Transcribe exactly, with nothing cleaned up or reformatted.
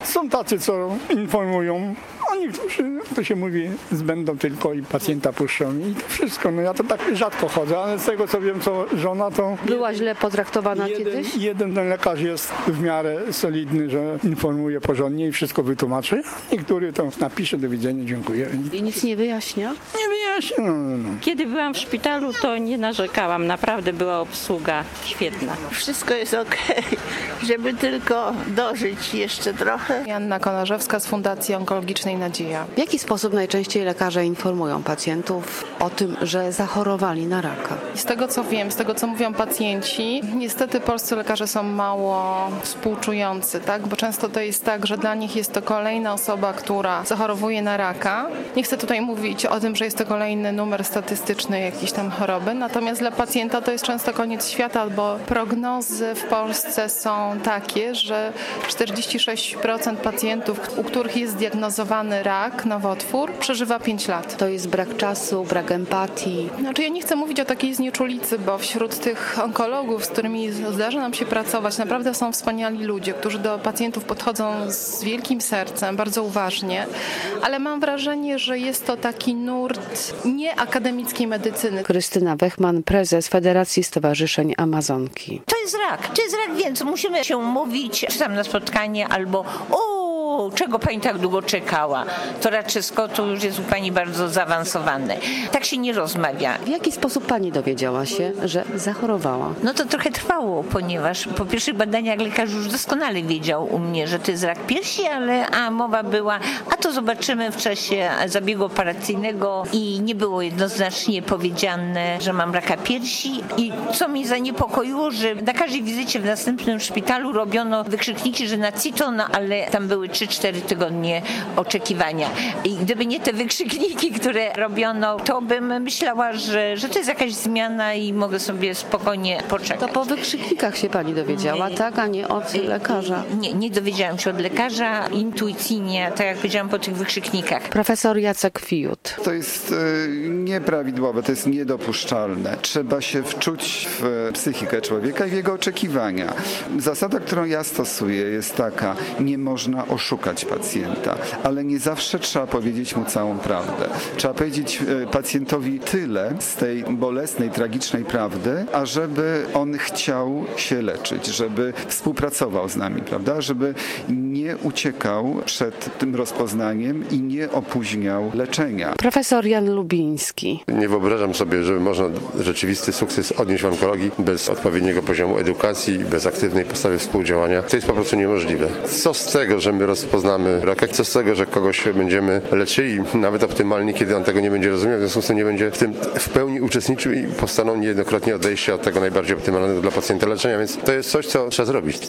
Są tacy, co informują, a niektórzy, to się mówi, zbędą tylko i pacjenta puszczą i to wszystko. No ja to tak rzadko chodzę, ale z tego co wiem, co żona, to Była źle potraktowana jeden, kiedyś? jeden ten lekarz jest w miarę solidny, że informuje porządnie i wszystko wytłumaczy. Niektóry to napisze, do widzenia, dziękuję. I nic nie wyjaśnia? Nie wyjaśnię. No, no, no. Kiedy byłam w szpitalu, to nie narzekałam. Naprawdę była obsługa świetna. Wszystko jest okej, żeby tylko dożyć jeszcze trochę. Joanna Konarzewska z Fundacji Onkologicznej Nadzieja. W jaki sposób najczęściej lekarze informują pacjentów o tym, że zachorowali na raka? Z tego co wiem, z tego co mówią pacjenci, niestety polscy lekarze są mało współczujący, tak? Bo często to jest tak, że dla nich jest to kolejna osoba, która zachorowuje na raka. Nie chcę tutaj mówić o tym, że jest to kolejny numer statystyczny jakiejś tam choroby, natomiast dla pacjenta to jest często koniec świata, bo prognozy w Polsce są takie, że czterdzieści sześć procent pacjentów, u których jest zdiagnozowany rak, nowotwór, przeżywa pięć lat. To jest brak czasu, brak empatii. Znaczy ja nie chcę mówić o takiej znieczulicy, bo wśród tych onkologów, z którymi zdarza nam się pracować, naprawdę są wspaniali ludzie, którzy do pacjentów podchodzą z wielkim sercem, bardzo uważnie, ale mam wrażenie, że jest to taki nurt nieakademickiej medycyny. Krystyna Wechman, prezes Federacji Stowarzyszeń Amazonki. To jest rak, to jest rak, więc musimy się umówić, czy tam na spotkanie, albo o, czego pani tak długo czekała? To raczej to już jest u pani bardzo zaawansowane. Tak się nie rozmawia. W jaki sposób pani dowiedziała się, że zachorowała? No to trochę trwało, ponieważ po pierwszych badaniach lekarz już doskonale wiedział u mnie, że to jest rak piersi, ale a mowa była, a to zobaczymy w czasie zabiegu operacyjnego i nie było jednoznacznie powiedziane, że mam raka piersi. I co mnie zaniepokoiło, że na każdej wizycie w następnym szpitalu robiono wykrzykniki, że na CITO, no ale tam były trzy cztery tygodnie oczekiwania. I gdyby nie te wykrzykniki, które robiono, to bym myślała, że, że to jest jakaś zmiana i mogę sobie spokojnie poczekać. To po wykrzyknikach się pani dowiedziała, tak? A nie od lekarza? Nie, nie dowiedziałam się od lekarza, intuicyjnie, tak jak powiedziałam, po tych wykrzyknikach. Profesor Jacek Fijut. To jest e, nieprawidłowe, to jest niedopuszczalne. Trzeba się wczuć w psychikę człowieka i w jego oczekiwania. Zasada, którą ja stosuję, jest taka: nie można oszukać pacjenta, ale nie zawsze trzeba powiedzieć mu całą prawdę. Trzeba powiedzieć pacjentowi tyle z tej bolesnej, tragicznej prawdy, ażeby on chciał się leczyć, żeby współpracował z nami, prawda? Żeby nie uciekał przed tym rozpoznaniem i nie opóźniał leczenia. Profesor Jan Lubiński. Nie wyobrażam sobie, żeby można rzeczywisty sukces odnieść w onkologii bez odpowiedniego poziomu edukacji, bez aktywnej postawy współdziałania. To jest po prostu niemożliwe. Co z tego, że my rozpoznamy raka? Co z tego, że kogoś będziemy leczyli, nawet optymalnie, kiedy on tego nie będzie rozumiał, w związku z tym nie będzie w tym w pełni uczestniczył i powstaną niejednokrotnie odejścia od tego najbardziej optymalnego dla pacjenta leczenia, więc to jest coś, co trzeba zrobić.